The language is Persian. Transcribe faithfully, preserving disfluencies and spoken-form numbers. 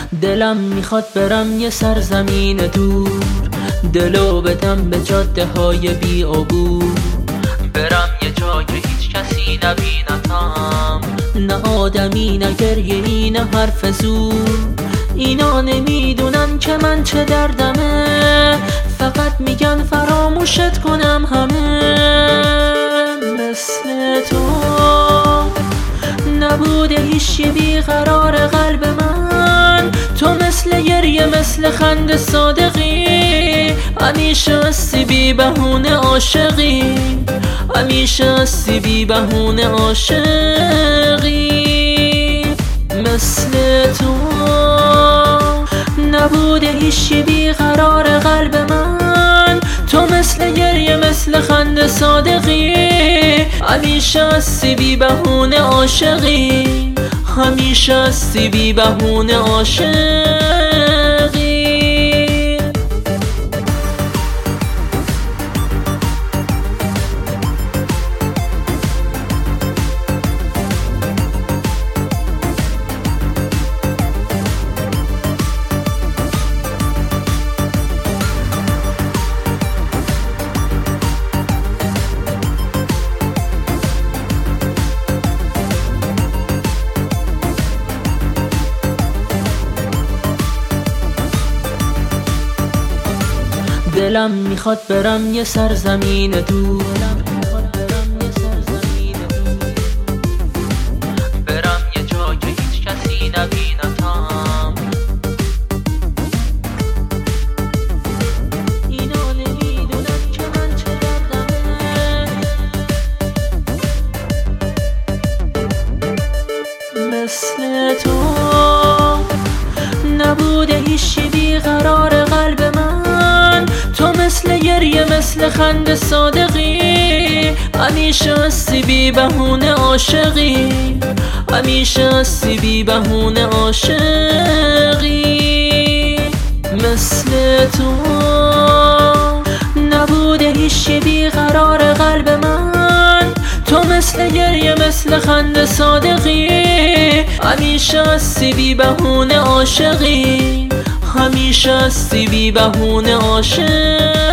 دلم میخواد برم یه سرزمین دور، دلو بدم به جاده های بی عبور، برم یه جا که هیچ کسی نبینتم، نه آدمی نه گریه‌ای نه حرف زور. اینا نمیدونن که من چه دردمه، فقط میگن فراموشت کنم همه. مثل تو نبوده هیچی بیقرار قلب من، تو مثل گریه مثل خنده صادقی، همیشه هستی بی بهونه عاشقی، همیشه هستی بی بهونه عاشقی. مثل تو نبوده هیچی بیقرار قلب من، تو مثل گریه مثل خنده صادقی، همیشه هستی بی بهونه عاشقی، همیشه هستی بی بهونه عاشقی. دلم میخواد برم یه سرزمین دور، برم یه جا که هیچ کسی نبینتم، اینا نمیدونن که من چه دردمه. مثل تو نبوده هیچی بیقرار قلب من، تو مثل گریه مثل خنده صادقی، همیشه هستی بی بهونه عاشقی، همیشه هستی بی بهونه عاشقی. مثل تو نبوده هیچی بیقرار قلب من، تو مثل گریه مثل خنده صادقی، همیشه هستی بی بهونه عاشقی، همیشه هستی بی بهونه عاشق.